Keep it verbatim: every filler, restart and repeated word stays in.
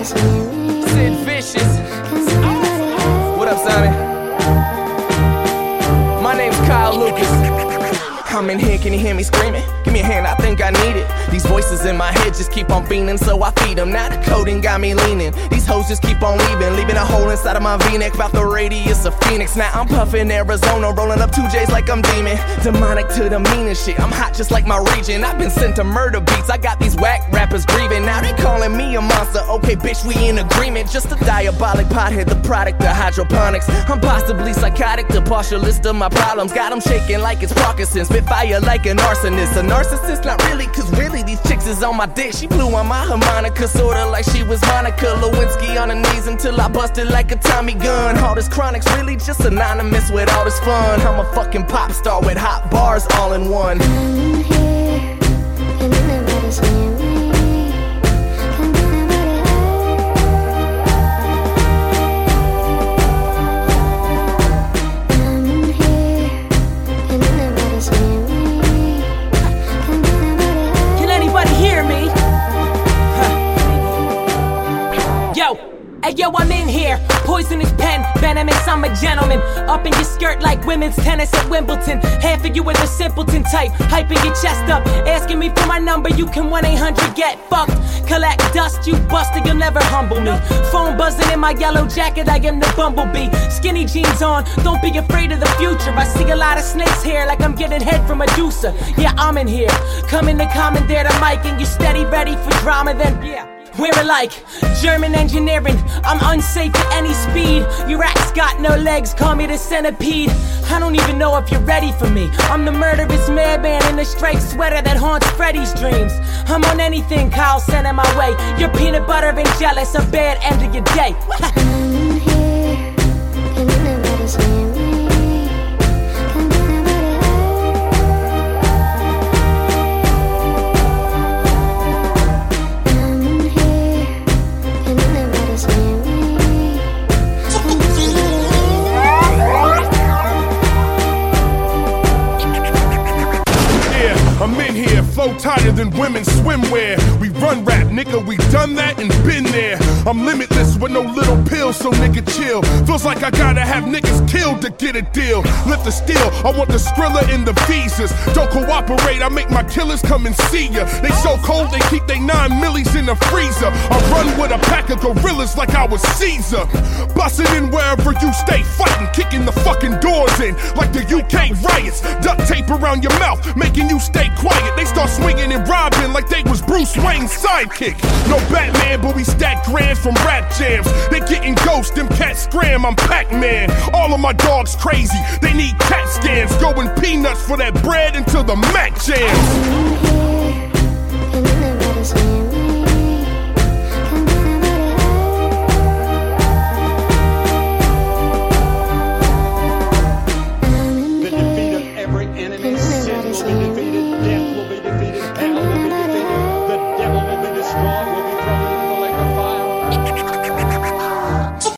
Sid Vicious. What up, Simon? My name's Kyle Lucas. I'm in here, can you hear me screaming? Give me a hand, I think I need it. These voices in my head just keep on fiending, so I feed them. Now the coding got me leaning. These hoes just keep on leaving, leaving a hole inside of my V-neck, about the radius of Phoenix. Now I'm puffing Arizona, rolling up two J's like I'm demon. Demonic to the meanest shit, I'm hot just like my region. I've been sent to murder beats, I got these whack rappers grieving. Now they calling me a monster, okay bitch, we in agreement. Just a diabolic pothead, the product of hydroponics. I'm possibly psychotic, the partial list of my problems. Got them shaking like it's Parkinson's, spit fire like an arsonist. A narcissist, not really, cause really these chicks is on my dick. She blew on my harmonica, sorta like she was Monica Lewinsky on her knees until I busted like a Tommy gun. All this chronic's really just synonymous with all this fun. I'm a fucking pop star with hot bars all in one. I'm here, and nobody's near me. Hey yo, I'm in here, poisonous pen, venomous, I'm a gentleman. Up in your skirt like women's tennis at Wimbledon. Half of you are the simpleton type, hyping your chest up, asking me for my number, you can one eight hundred get fucked. Collect dust, you busted, you'll never humble me. Phone buzzing in my yellow jacket, I am the bumblebee. Skinny jeans on, don't be afraid of the future. I see a lot of snakes here like I'm getting head from Medusa. Yeah, I'm in here, coming to commandeer the mic, and you steady ready for drama then, yeah. We're alike, German engineering, I'm unsafe at any speed. Your axe got no legs, call me the centipede. I don't even know if you're ready for me. I'm the murderous madman in the striped sweater that haunts Freddy's dreams. I'm on anything Kyle sent in my way. You're peanut butter and jealous, a bad end of your day. I'm here, and nobody's near me. I'm in here, flow tighter than women's swimwear. We run rap, nigga, we done that and been there. I'm limitless with no little pills, so nigga chill. Feels like I gotta have niggas killed to get a deal. Lift the steel, I want the Skrilla and the visas. Don't cooperate, I make my killers come and see ya. They so cold, they keep they nine millies in the freezer. I run with a pack of gorillas like I was Caesar. Bustin' in wherever you stay, fighting, kicking the fucking doors in like the U K riots. Duct tape around your mouth, making you stay quiet. They start swinging and robbing like they was Bruce Wayne's sidekick. No Batman, but we stack grands from rap jams. They getting ghosts, them cats scram, I'm Pac-Man. All of my dogs crazy, they need cat scans. Going peanuts for that bread until the Mac jams. I'm here, and nobody's near me. The defeat of every enemy, sin will be defeated, death will be defeated.